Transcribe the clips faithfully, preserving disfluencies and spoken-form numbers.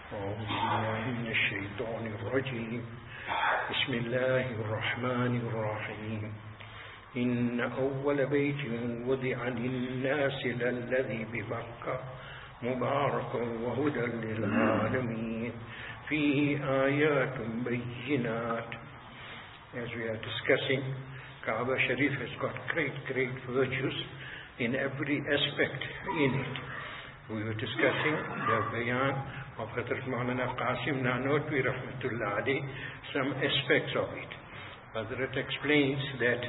أعوذ بالله من الشيطان الرجيم بسم الله الرحمن الرحيم إن أول بيت وضع للناس للذي ببكة مبارك وهدى للعالمين فيه آيات بينات. As we are discussing, Kaaba Sharif has got great, great virtues in every aspect in it. We were discussing the bayan of Hazrat Maulana Qasim Nanotwi Rahmatullah alayhi, some aspects of it. Hazrat explains that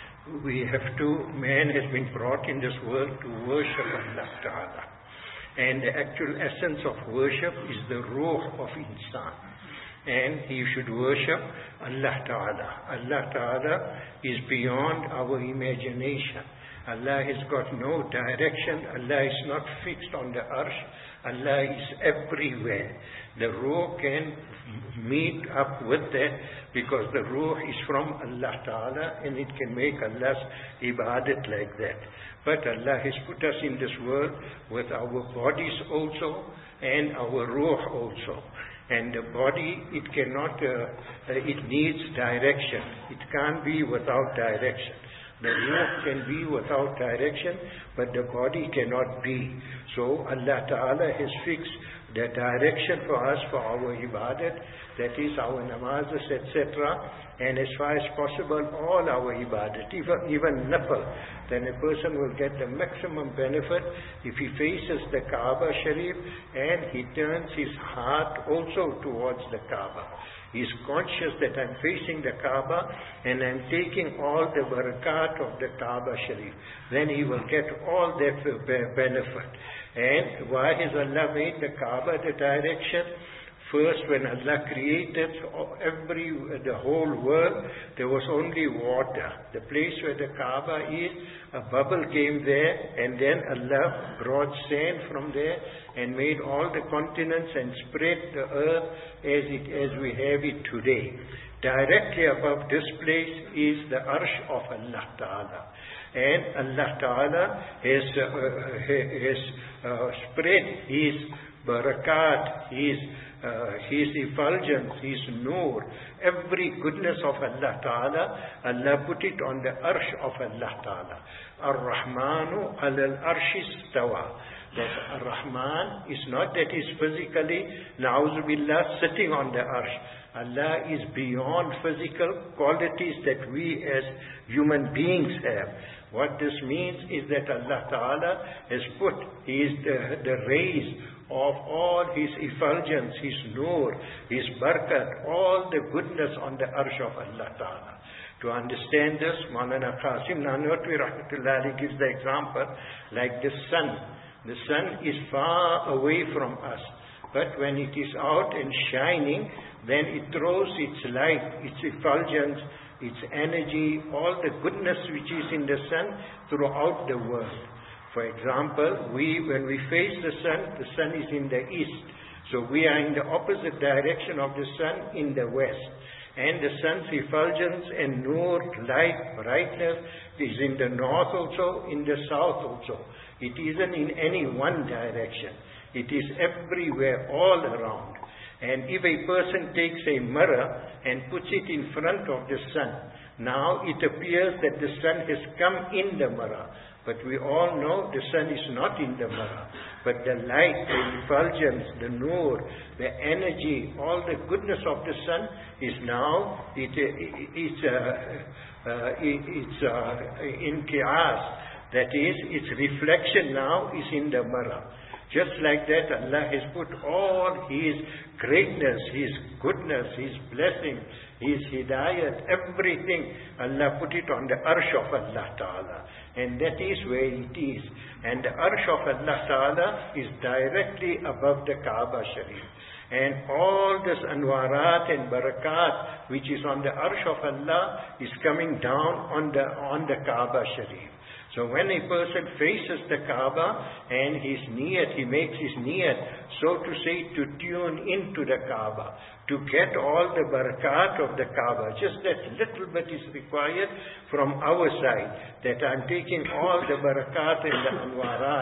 we have to, man has been brought in this world to worship Allah Ta'ala. And the actual essence of worship is the ruh of insan. And he should worship Allah Ta'ala. Allah Ta'ala is beyond our imagination. Allah has got no direction. Allah is not fixed on the arsh. Allah is everywhere. The ruh can meet up with that because the ruh is from Allah Ta'ala and it can make Allah's ibadat like that. But Allah has put us in this world with our bodies also and our ruh also. And the body, it cannot, uh, it needs direction. It can't be without direction. The ruh can be without direction, but the body cannot be. So Allah Ta'ala has fixed the direction for us for our ibadat, that is our namazes, et cetera. And as far as possible, all our ibadat, even, even nafil, then a person will get the maximum benefit if he faces the Kaaba Sharif and he turns his heart also towards the Kaaba. He is conscious that I'm facing the Kaaba and I'm taking all the barakat of the Kaaba Sharif. Then he will get all that benefit. And why has Allah made the Kaaba the direction? First, when Allah created every, the whole world, there was only water. The place where the Kaaba is, a bubble came there, and then Allah brought sand from there and made all the continents and spread the earth as it as we have it today. Directly above this place is the Arsh of Allah Ta'ala. And Allah Ta'ala has, uh, has uh, spread His barakat, His Uh, his effulgence, His nur, every goodness of Allah Ta'ala, Allah put it on the arsh of Allah Ta'ala. Ar-Rahmanu alal arshi stawa. That Ar-Rahman is not that He's physically, na'udhu billah, sitting on the arsh. Allah is beyond physical qualities that we as human beings have. What this means is that Allah Ta'ala has put His, the, the rays of all His effulgence, His nur, His barakat, all the goodness on the arsh of Allah Ta'ala. To understand this, Maulana Qasim Nanotwi Rahmatullah alayhi gives the example like the sun. The sun is far away from us, but when it is out and shining, then it throws its light, its effulgence, its energy, all the goodness which is in the sun throughout the world. For example, we, when we face the sun, the sun is in the east. So we are in the opposite direction of the sun in the west. And the sun's effulgence and nur, light, brightness is in the north also, in the south also. It isn't in any one direction. It is everywhere, all around. And if a person takes a mirror and puts it in front of the sun, now it appears that the sun has come in the mirror. But we all know the sun is not in the mirror. But the light, the effulgence, the nur, the energy, all the goodness of the sun is now, it, it, it's, uh, uh, it, it's uh, in qiyas. That is, its reflection now is in the mirror. Just like that, Allah has put all His greatness, His goodness, His blessing, His hidayat, everything, Allah put it on the arsh of Allah Ta'ala. And that is where it is. And the arsh of Allah Ta'ala is directly above the Kaaba Sharif. And all this anwarat and barakat which is on the arsh of Allah is coming down on the, on the Kaaba Sharif. So when a person faces the Kaaba and his niyat, he makes his niyat, so to say, to tune into the Kaaba, to get all the barakat of the Kaaba. Just that little bit is required from our side, that I'm taking all the barakat and the anwarat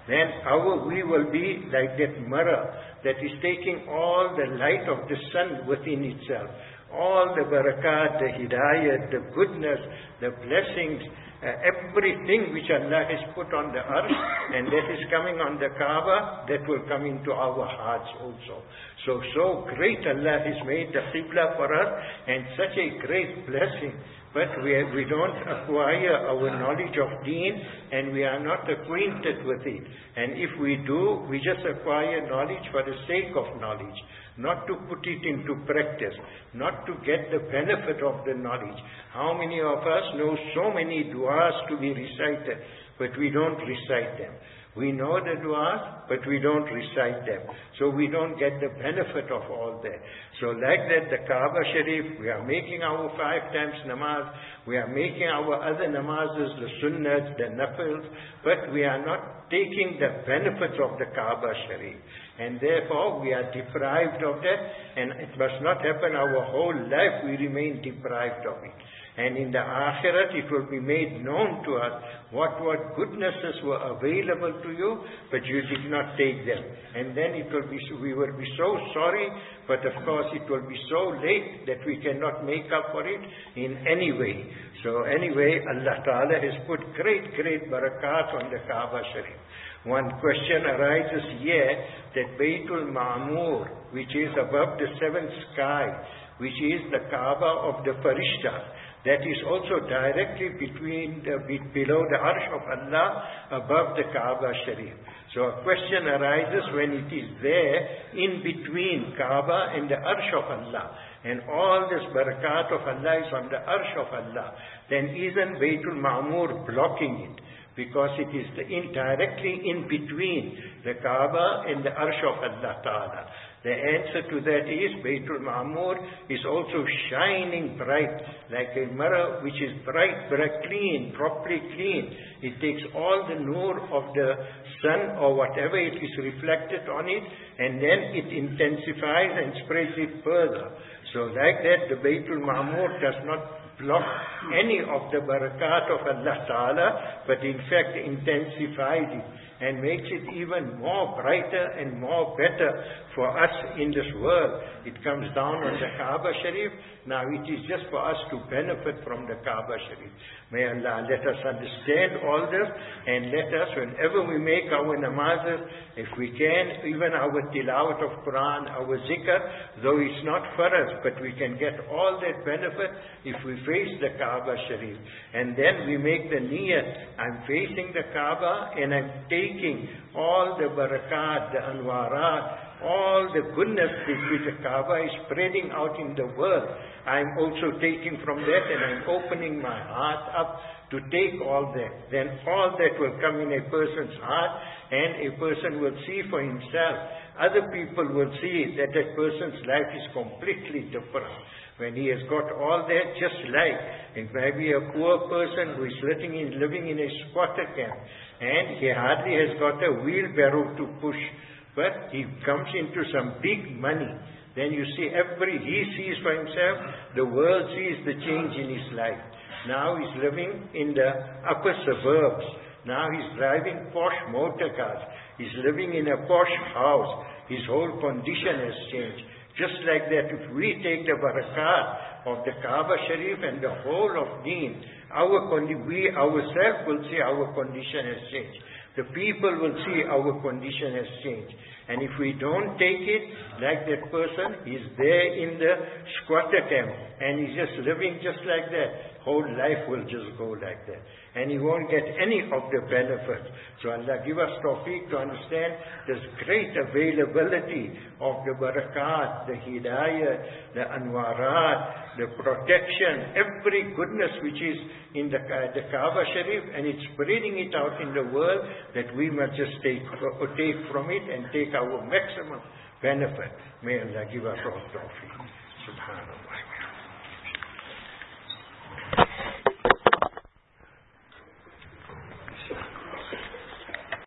then our we will be like that mirror that is taking all the light of the sun within itself. All the barakat, the hidayat, the goodness, the blessings, uh, everything which Allah has put on the earth and that is coming on the Kaaba, that will come into our hearts also. So, so great Allah has made the Qibla for us and such a great blessing. But we, have, we don't acquire our knowledge of deen and we are not acquainted with it. And if we do, we just acquire knowledge for the sake of knowledge, not to put it into practice, not to get the benefit of the knowledge. How many of us know so many du'as to be recited, but we don't recite them? We know the du'as, but we don't recite them. So we don't get the benefit of all that. So like that, the Kaaba Sharif, we are making our five times namaz, we are making our other namazes, the sunnahs, the nafils, but we are not taking the benefits of the Kaaba Sharif. And therefore, we are deprived of that, and it must not happen our whole life we remain deprived of it. And in the Akhirat, it will be made known to us what, what goodnesses were available to you, but you did not take them. And then it will be, we will be so sorry, but of course it will be so late that we cannot make up for it in any way. So anyway, Allah Ta'ala has put great, great barakat on the Kaaba Sharif. One question arises here that Baytul Ma'mur, which is above the seventh sky, which is the Kaaba of the Farishta, that is also directly between the, below the Arsh of Allah, above the Kaaba Sharif. So a question arises when it is there in between Kaaba and the Arsh of Allah, and all this barakat of Allah is on the Arsh of Allah, then isn't Baytul Ma'mur blocking it? Because it is the in, directly in between the Kaaba and the Arsh of Allah Ta'ala. The answer to that is Baytul Ma'mur is also shining bright, like a mirror which is bright, bright, clean, properly clean. It takes all the nur of the sun or whatever it is reflected on it, and then it intensifies and spreads it further. So like that, the Baytul Ma'mur does not block any of the barakat of Allah Ta'ala, but in fact intensifies it and makes it even more brighter and more better for us in this world. It comes down on the Kaaba Sharif. Now it is just for us to benefit from the Kaaba Sharif. May Allah let us understand all this, and let us, whenever we make our namazes, if we can, even our tilawat of Quran, our zikr, though it's not for us, but we can get all that benefit if we face the Kaaba Sharif. And then we make the niyat, I'm facing the Kaaba and I'm taking all the barakat, the anwarat, all the goodness which the Kaaba is spreading out in the world. I'm also taking from that and I'm opening my heart up to take all that. Then all that will come in a person's heart, and a person will see for himself. Other people will see that that person's life is completely different. When he has got all that, just like it may be a poor person who is living in, living in a squatter camp, and he hardly has got a wheelbarrow to push, but he comes into some big money. Then you see every, he sees for himself, the world sees the change in his life. Now he's living in the upper suburbs. Now he's driving posh motor cars. He's living in a posh house. His whole condition has changed. Just like that, if we take the barakat of the Kaaba Sharif and the whole of Deen, our we ourselves will see our condition has changed. The people will see our condition has changed. And if we don't take it, like that person, he's there in the squatter camp, and he's just living just like that. Whole life will just go like that. And he won't get any of the benefits. So Allah give us tawfiq to understand this great availability of the barakat, the hidayah, the anwarat, the protection, every goodness which is in the, uh, the Kaaba Sharif, and it's spreading it out in the world, that we must just take, uh, take from it and take our maximum benefit. May Allah give us all tawfiq. Subhanallah.